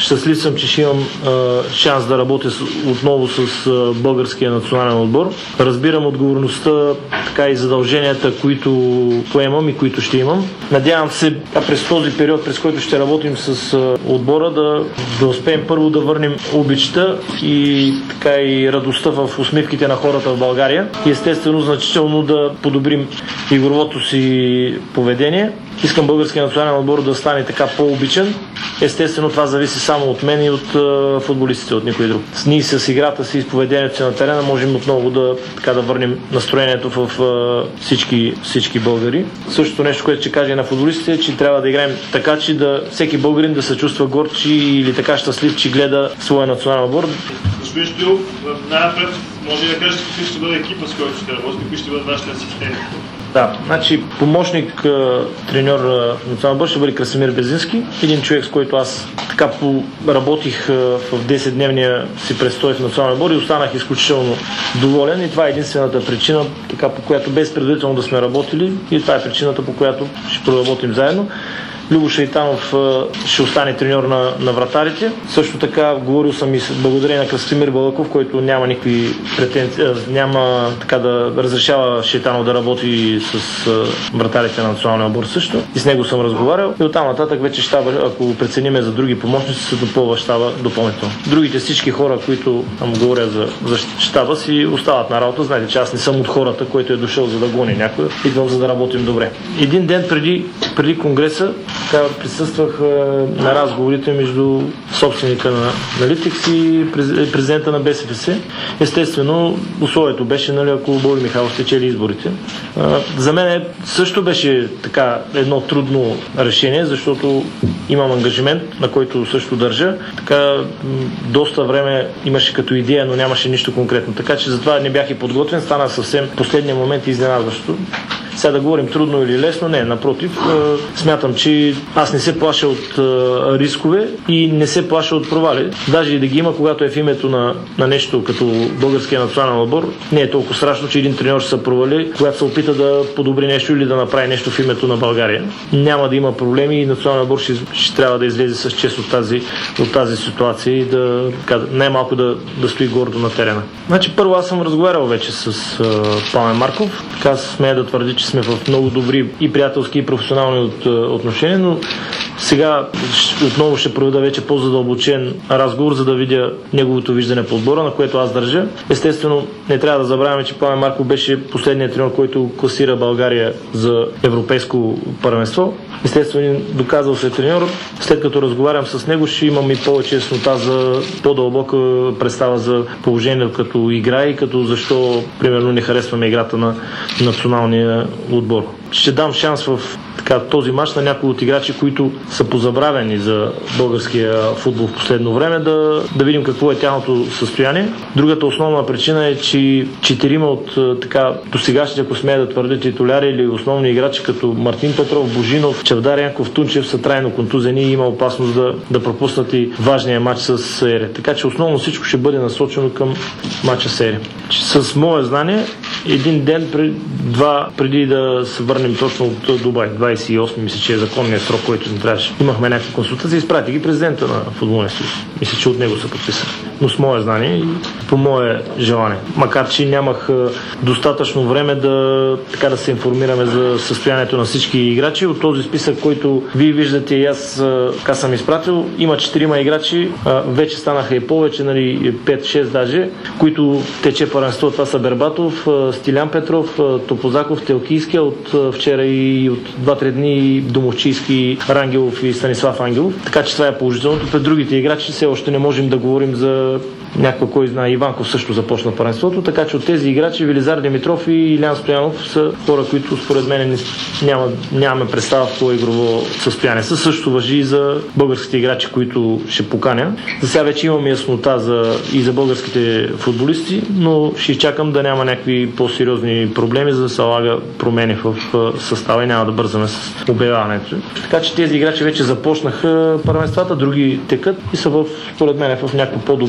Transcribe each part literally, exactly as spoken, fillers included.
щастлив съм, че ще имам а, шанс да работя с, отново с а, българския национален отбор. Разбирам отговорността, така и задълженията, които поемам и които ще имам. Надявам се а през този период, през който ще работим с а, отбора, да, да успеем първо да върнем обичта и така и радостта в усмивките на хората в България и естествено значително да подобрим игровото си поведение. Искам българския национален отбор да стане така по-обичен. Естествено това зависи само от мен и от е, футболистите, от никой друг. С ние с играта си и с поведението си на терена можем отново да, така, да върнем настроението в е, всички, всички българи. Същото нещо, което ще кажа и на футболистите, е, че трябва да играем така, че да всеки българин да се чувства горд че, или така щастлив, че гледа своя национален отбор. Господин Стоилов, най-напред може да кажете какви ще бъде екипа, с който ще работи, какви ще бъдат вашите асистенти? Да, значи помощник треньор на национален отбор ще бъде Красимир Безински, един човек, с който аз така работих в десетдневния си престой в национален отбор и останах изключително доволен и това е единствената причина, така, по която без предварително да сме работили и това е причината, по която ще проработим заедно. Любо Шайтанов ще остане треньор на, на вратарите. Също така говорил съм и с благодарение на Красимир Балаков, който няма никакви претенции, няма така да разрешава Шайтанов да работи с вратарите на националния отбор също. И с него съм разговарял. И оттам нататък вече щаба, ако прецениме за други помощници, се допълва щаба допълнително. Другите всички хора, които там говоря за, за щаба, си остават на работа. Знаете, че аз не съм от хората, който е дошъл за да гони някой. Идвам за да работим добре. Един ден преди, преди конгреса така присъствах е, на разговорите между собственика на, на Литекс и президента на Б С Ф С. Естествено, условието беше, нали, ако Боби Михайлов спечели изборите. Е, за мен също беше така едно трудно решение, защото имам ангажимент, на който също държа. Така доста време имаше като идея, но нямаше нищо конкретно. Така че затова не бях и подготвен. Стана съвсем последния момент изненадващо. Сега да говорим трудно или лесно, не, напротив. Смятам, че аз не се плаша от рискове и не се плаша от провали. Даже и да ги има, когато е в името на, на нещо като българския национален отбор, не е толкова страшно, че един треньор ще се провали, когато се опита да подобри нещо или да направи нещо в името на България. Няма да има проблеми и национален отбор ще, ще трябва да излезе с чест от тази, от тази ситуация и да, най-малко да, да стои гордо на терена. Значи първо аз съм разговарял вече с uh, Пламен Марков. Така смея да твърди, че сме в много добри и приятелски и професионални от, отношения, но сега отново ще проведа вече по-задълбочен разговор, за да видя неговото виждане по отбора, на което аз държа. Естествено, не трябва да забравяме, че Пламен Марков беше последният треньор, който класира България за европейско първенство. Естествено, доказал се треньор. След като разговарям с него, ще имам и повече яснота за по-дълбока представа за положението като игра и като защо, примерно, не харесваме играта на националния отбор. Ще дам шанс в така, този мач на някои от играчи, които са позабравени за българския футбол в последно време, да, да видим какво е тяхното състояние. Другата основна причина е, че четирима от така досегашните, ако смея да твърдя, титуляри или основни играчи, като Мартин Петров, Божинов, Чавдар Янков, Тунчев, са трайно контузени и има опасност да, да пропуснат и важния матч с Ере. Така че основно всичко ще бъде насочено към матча с Ере. С мое знание, един ден, пред, два преди да се върнем точно от Дубай, двайсет и осми, мисля, че е законният срок, който ни трябваше. Имахме някакви консултации, изпрати ги президента на футболния съюз. Мисля, че от него са подписани. Но с мое знание и по мое желание. Макар че нямах достатъчно време да, така да се информираме за състоянието на всички играчи. От този списък, който вие виждате и аз така съм изпратил, има четирима играчи, вече станаха и повече, нали, пет-шест даже, които тече първенство. Това са Бербатов, Стилян Петров, Топозаков, Телкийски, от вчера и от два-три дни Домовчийски, Рангелов и Станислав Ангелов. Така че това е положителното. Пред другите играчи все още не можем да говорим за някой, кой знае. Иванков също започна първенството, така че от тези играчи Велизар Димитров и Илян Стоянов са хора, които според мен няма, нямаме представа в това игрово състояние. Със също важи и за българските играчи, които ще поканя. За сега вече имаме яснота за, и за българските футболисти, но ще изчакам да няма някакви по-сериозни проблеми, за да се налага промени в състава и няма да бързаме с обявяването. Така че тези играчи вече започнаха първенствата, други текат и са в, според мен, в някаква по-добра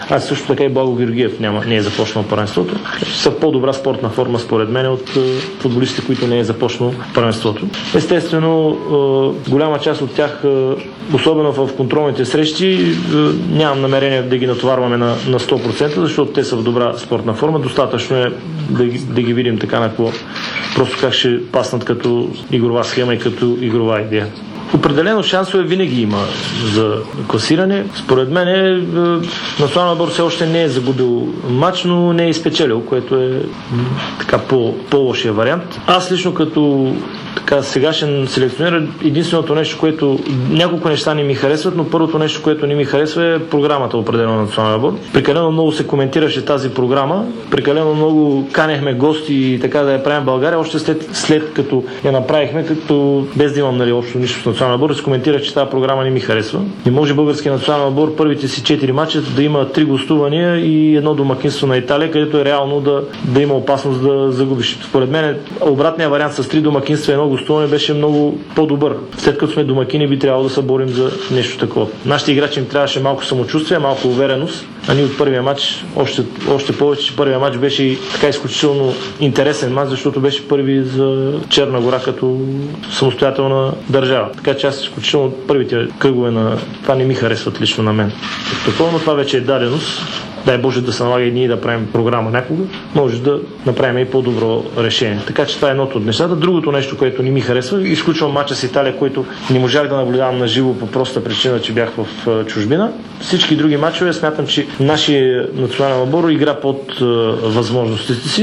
Аз също така и Благо Георгиев няма, не е започнал първенството. Са в по-добра спортна форма според мен от футболистите, които не е започнал първенството. Естествено, голяма част от тях, особено в контролните срещи, нямам намерение да ги натоварваме на, на сто процента, защото те са в добра спортна форма. Достатъчно е да, да ги видим така на какво, просто как ще паснат като игрова схема и като игрова идея. Определено шансове винаги има за класиране. Според мен е, националният отбор все още не е загубил матч, но не е изпечелил, което е така по, по-лошия вариант. Аз лично като така сегашен селекционер, единственото нещо, което няколко неща не ми харесват, но първото нещо, което не ми харесва е програмата, определено на националния отбор. Прекалено много се коментираше тази програма, прекалено много канехме гости и така да я правим в България, още след, след като я направихме, като без да имам нали, общо нищо с националния отбор, се коментирах, че тази програма не ми харесва. Не може българския национален отбор първите си четири мача да има три гостувания и едно домакинство на Италия, където е реално да, да има опасност да загубиш. Според мен обратният вариант с три домакинства и едно гостуване беше много по-добър. След като сме домакини, би трябвало да се борим за нещо такова. Нашите играчи им трябваше малко самочувствие, малко увереност, а ние от първия матч, още, още повече, че първия матч беше и така изключително интересен матч, защото беше първи за Черна гора като самостоятелна държава. Така че аз изключително първите кръгове на това не ми харесват лично на мен. Такова, но това вече е даденост. Дай Боже да се налага и ние да правим програма някога, може да направим и по-добро решение. Така че това е едното от нещата. Другото нещо, което не ми харесва, изключвам мача с Италия, който не можах да наблюдавам на живо по проста причина, че бях в чужбина. Всички други мачове смятам, че нашия национален отбор игра под възможностите си.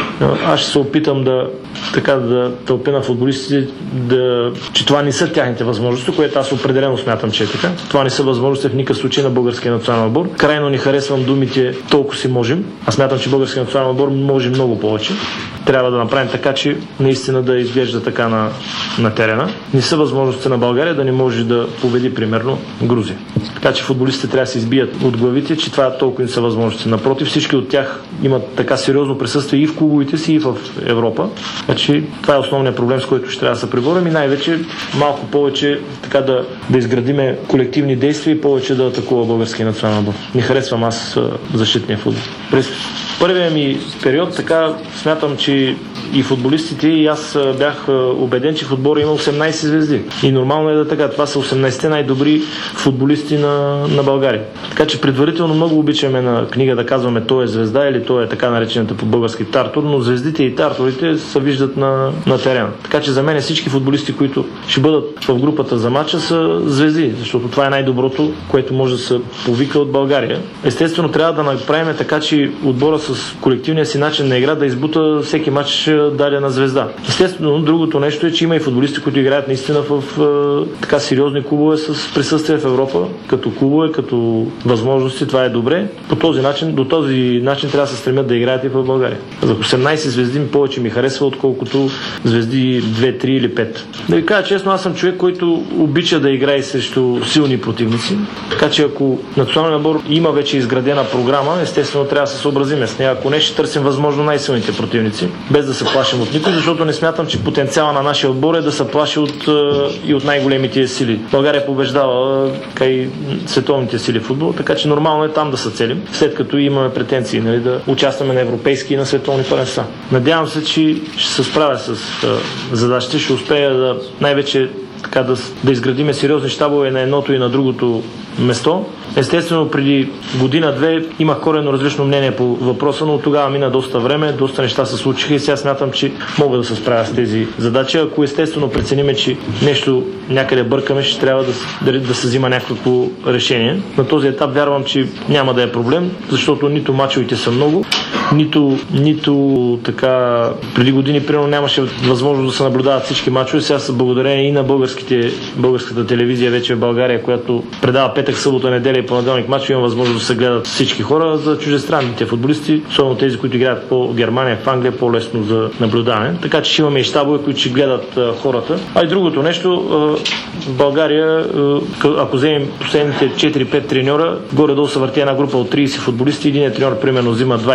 Аз ще се опитам да така да тълпя на футболистите, да, че това не са тяхните възможности, което аз определено смятам, че е така. Това не са възможности в никакъв случай на българския национален отбор. Крайно не харесвам думите толкова си можем. Аз смятам, че българския национален отбор може много повече. Трябва да направим така, че наистина да изглежда така на, на терена. Не са възможности на България да не може да победи, примерно, Грузия. Така че футболистите трябва да се избият от главите, че това толкова не са възможности. Напротив, всички от тях имат така сериозно присъствие и в клубовите си, и в Европа. Значи, това е основният проблем, с който ще трябва да се преборим и най-вече малко повече така да, да изградиме колективни действия и повече да атакува българския национален отбор. Не харесвам аз защитния футбол. През първия ми период така смятам, че и футболистите, и аз бях убеден, че в отбора има осемнайсет звезди. И нормално е да така. Това са осемнайсетте най-добри футболисти на, на България. Така че предварително много обичаме на книга да казваме той е звезда или той е така наречената по български тартор, но звездите и тарторите се виждат на, на терена. Така че за мен всички футболисти, които ще бъдат в групата за матча, са звезди, защото това е най-доброто, което може да се повика от България. Естествено, трябва да направим така, че отбора с колективния си начин на игра да избута всеки матч дадена звезда. Естествено, другото нещо е, че има и футболисти, които играят наистина в, в така сериозни клубове с присъствие в Европа, като клубове, като възможности, това е добре. По този начин, до този начин трябва да се стремят да играят и в България. За осемнайсет звезди ми повече ми харесва, отколкото звезди две, три или пет. Да ви кажа честно, аз съм човек, който обича да играе срещу силни противници. Така че ако националният отбор има вече изградена програма, естествено трябва да се съобразиме с нея. Ако не, ще търсим възможно най-силните противници, без да се плашим от никой, защото не смятам, че потенциала на нашия отбор е да се плаши от, и от най-големите сили. България побеждава и световните сили в футбол, така че нормално е там да се целим, след като имаме претенции, нали, да участваме на европейски и на световни първенства. Надявам се, че ще се справя с задачите, ще успея да най-вече така да, да изградиме сериозни щабове на едното и на другото место. Естествено, преди година-две имах коренно различно мнение по въпроса, но тогава мина доста време, доста неща се случиха и сега смятам, че мога да се справя с тези задачи. Ако естествено прецениме, че нещо някъде бъркаме, ще трябва да, да, да се взима някакво решение. На този етап вярвам, че няма да е проблем, защото нито мачовете са много, нито, нито така преди години примерно нямаше възможност да се наблюдават всички мачове. Сега са благодарение и на българските, българската телевизия вече в България, която предава петък, събота, неделя и понеделник матч, има възможност да се гледат всички хора. За чуждестранните футболисти, особено тези, които играят по Германия, в Англия, по-лесно за наблюдаване. Така че ще имаме и щабове, които ще гледат а, хората. А и другото нещо, а, в България, а, ако вземем последните четири-пет треньора, горе-долу се върти една група от трийсет футболисти, един треньор примерно взима двайсет и пет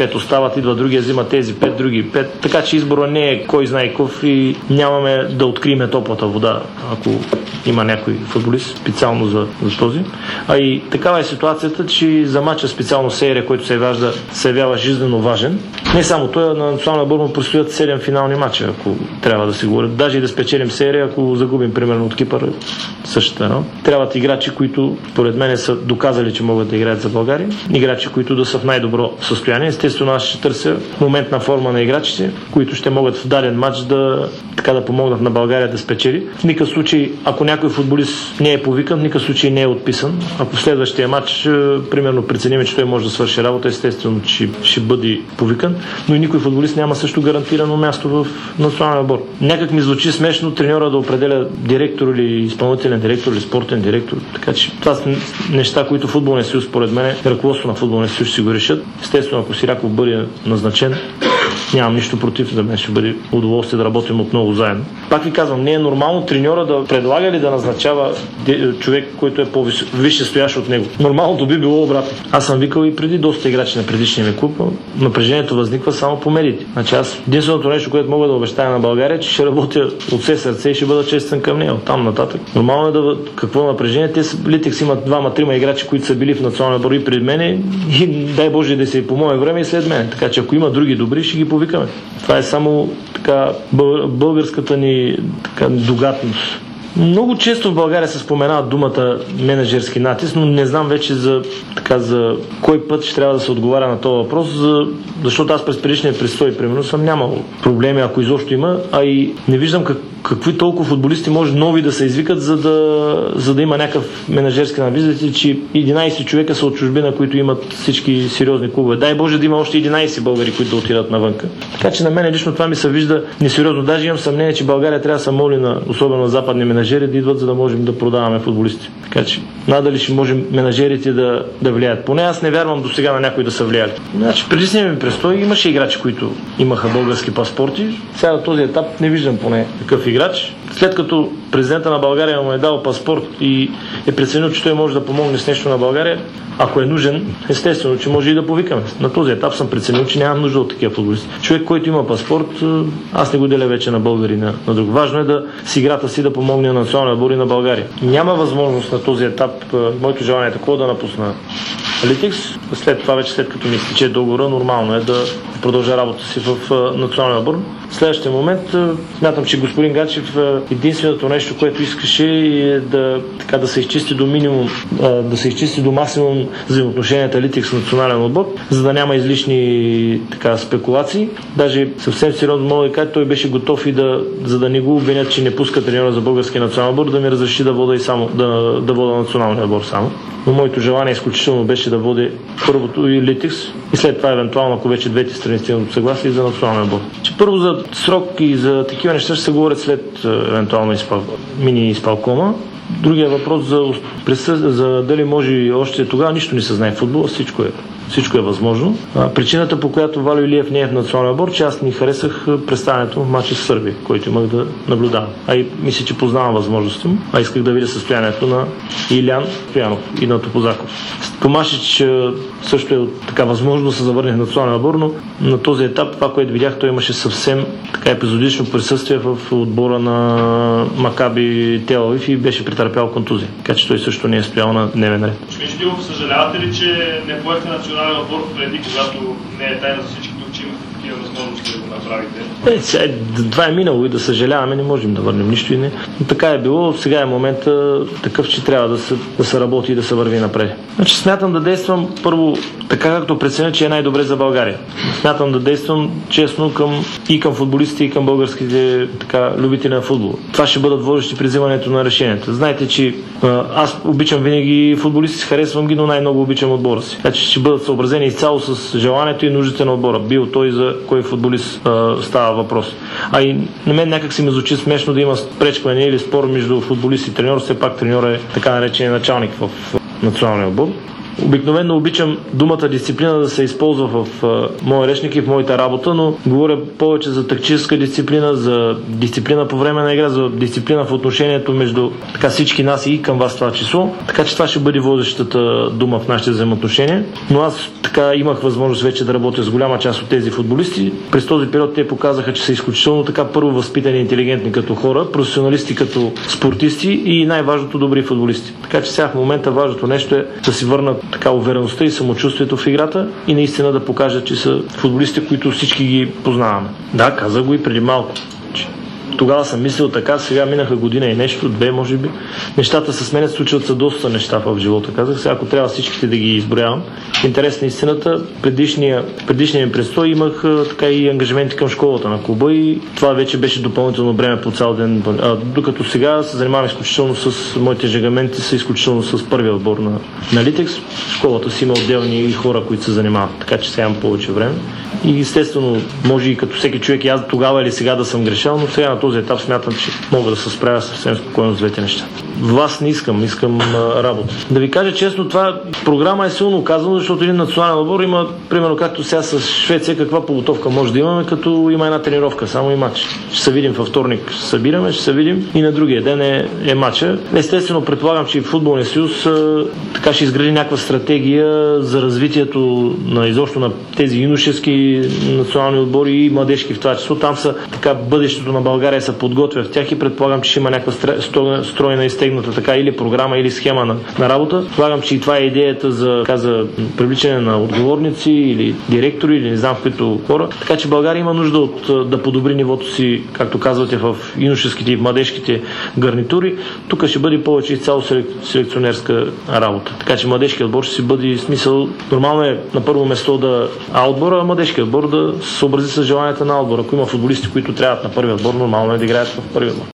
пет остават, идва другия, взима тези пет, други пет. Така че избора не е кой знае какъв и нямаме да открием топлата вода, ако има някой футболист специално за, за този. А и такава е ситуацията, че за мача специално серия, който се явява, се явява жизненно важен. Не само той, на националния отбор му предстоят седем финални мача, ако трябва да се говори. Даже и да спечелим серия, ако загубим примерно от Кипър, същата. No? Трябват играчи, които поред мен са доказали, че могат да играят за България. Играчи, които да са в най-добро състояние. Естествено, аз ще търся моментна форма на играчите, които ще могат в даден матч да, така да помогнат на България да спечели. В никакъв случай, ако някой футболист не е повикан, в никакъв случай не е отписан. Ако в следващия матч, примерно, преценим, че той може да свърши работа, естествено, че ще бъде повикан, но и никой футболист няма също гарантирано място в националния отбор. Някак ми звучи смешно треньора да определя директор или изпълнителен директор или спортен директор. Така че това са неща, които футболния съюз, според мен, ръководство на футболния съюз ще си го решат. Естествено, ако Сираков бъде назначен, нямам нищо против, за мен ще бъде удоволствие да работим отново заедно. Пак ви казвам, не е нормално треньора да предлага или да назначава човек, който е по-висше стоящ от него. Нормалното би било обратно. Аз съм викал и преди доста играчи на предишния ми клуб, напрежението възниква само по медиите. Значи аз единственото нещо, което мога да обещая на България, че ще работя от все сърце и ще бъда честен към нея. Оттам нататък. Нормално е да какво напрежение. Те Литекс имат двама-трима играчи, които са били в националния отбор и пред мене и дай Боже да се и по мое време и след мен. Така че ако има други добри, ще ги повикаме. Това е само така българската ни така, догадност. Много често в България се споменава думата менеджерски натиск, но не знам вече за, така, за кой път ще трябва да се отговаря на този въпрос, за, защото аз през предишния престой, примерно, съм нямал проблеми, ако изобщо има, а и не виждам как, какви толкова футболисти може нови да се извикат, за да, за да има някакъв менеджерски натиск. Виждате, че единайсет човека са от чужбина, които имат всички сериозни клубове. Дай Боже да има още единайсет българи, които да отидат навънка. Така че на мен лично това ми се вижда несериозно. Даже имам съмнение, че България трябва да се моли на, особено на западни менеджери, да идват, за да можем да продаваме футболисти. Така че надали ще можем менеджерите да, да влияят. Поне аз не вярвам до сега на някой да са влияли. Значи, преди си ми престой имаше играчи, които имаха български паспорти. Сега на този етап не виждам поне такъв играч. След като президента на България му е дал паспорт и е преценил, че той може да помогне с нещо на България, ако е нужен, естествено, че може и да повикаме. На този етап съм преценил, че нямам нужда от такива футболисти. Човек, който има паспорт, аз не го деля вече на българи, на, на друг. Важно е да с играта си да помогне на националния отбор и на България. Няма възможност на този етап, моето желание е такова да напусна Литекс. След това вече, след като ми изтече договора, нормално е да продължа работа си в националния отбор. В следващия момент смятам, че господин Гачев единственото нещо, което искаше е да, така, да се изчисти до минимум, да се изчисти до максимум взаимоотношенията Литекс с национален отбор, за да няма излишни така, спекулации. Даже съвсем сериозно мога да кажа, той беше готов и да, за да не го обвинят, че не пуска треньора за българския национален отбор, да ми разреши да вода и само, да, да вода националния отбор само. Но моето желание изключително беше да води първото и Литекс и след това евентуално, ако вече двете страни стигнат съгласие, и за националния отбор. Че първо за срок и за такива неща ще се говорят след евентуално изпал... мини изпалкома. Другия въпрос за, за дали може още тогава, нищо не се знае в футбола, всичко е, всичко е възможно. А, причината, по която Валю Илиев не е в националния отбор, че аз ни харесах представянето в матча с Сърбия, който имах да наблюдавам. А и мисля, че познавам възможността му, а исках да видя състоянието на Илян Стоянов и на Топозаков. Томашич също е така възможно да се завърне в националния отбор, но на този етап това, което видях, той имаше съвсем така епизодично присъствие в отбора на Макаби Тел Авив и беше претърпял контузия. Така че той също не е стоял на дневен ред. Дилов, съжалявате ли, че не поехте национален отбор преди, когато не е тайна за всички тук, че имахте такива възможности да го направите? Е, сега, това е минало и да съжаляваме, не можем да върнем нищо и не. Но така е било, сега е момента такъв, че трябва да се, да се работи и да се върви напред. Значи смятам да действам първо така, както преценя, че е най-добре за България. Смятам да действам честно към, и към футболистите, и към българските така, любители на футбол. Това ще бъдат водещи при взимането на решенията. Знаете, че аз обичам винаги футболисти, харесвам ги, но най-много обичам отбора си. Така че ще бъдат съобразени изцяло с желанието и нуждите на отбора. Бил той за кой футболист а, става въпрос. А и на мен някак си ме звучи смешно да има пречкване или спор между футболист и треньор. Все пак треньор е така наречен началник в националния отбор. Обикновено обичам думата дисциплина да се използва в а, моя речник и в моята работа, но говоря повече за тактическа дисциплина, за дисциплина по време на игра, за дисциплина в отношението между така всички нас и към вас това число. Така че това ще бъде водещата дума в нашите взаимоотношения. Но аз така имах възможност вече да работя с голяма част от тези футболисти. През този период те показаха, че са изключително така първо възпитани и интелигентни като хора, професионалисти като спортисти и най-важното добри футболисти. Така че сега в момента важното нещо е да си върнат така увереността и самочувствието в играта и наистина да покажат, че са футболисти, които всички ги познаваме. Да, казах го и преди малко. Тогава съм мислил така, сега минаха година и нещо, две може би. Нещата се сменят, случват се доста неща в живота. Казах, сега ако трябва всичките да ги изброявам. Интерес на истината, предишния, предишния ми престой имах така и ангажименти към школата на клуба и това вече беше допълнително бреме по цял ден. А, докато сега се занимавам изключително с моите ангажименти, са изключително с първия отбор на, на Литекс. Школата си има отделни хора, които се занимават, така че сега имам повече време. И естествено, може и като всеки човек и аз тогава или сега да съм грешал, но сега на този етап смятам, че мога да се справя съвсем спокойно с двете неща. Власт не искам, искам а, работа. Да ви кажа честно, това програма е силно казано, защото един национален отбор има, примерно както сега с Швеция, каква подготовка може да имаме, като има една тренировка, само и матч. Ще се видим във вторник, събираме, ще се видим и на другия ден е, е матча. Естествено, предполагам, че и в Футболния съюз а, така ще изгради някаква стратегия за развитието на изобщо на тези юношески национални отбори и младежки в това число. Там са така бъдещето на България се подготвя в тях и предполагам, че ще има някаква стройна изтегната така или програма, или схема на, на работа. Предполагам, че и това е идеята за, така, за привличане на отговорници или директори, или не знам в които хора. Така че България има нужда от да подобри нивото си, както казвате, в юношеските и в младежките гарнитури. Тук ще бъде повече изцяло селекционерска работа. Така че младежкият отбор ще си бъде смисъл. Нормално е на първо место да А отбора, а младежкият отбор да се съобрази с желанията на отбора. Ако има футболисти, които трябват на първия отбор, нормално е да играят в първия отбор.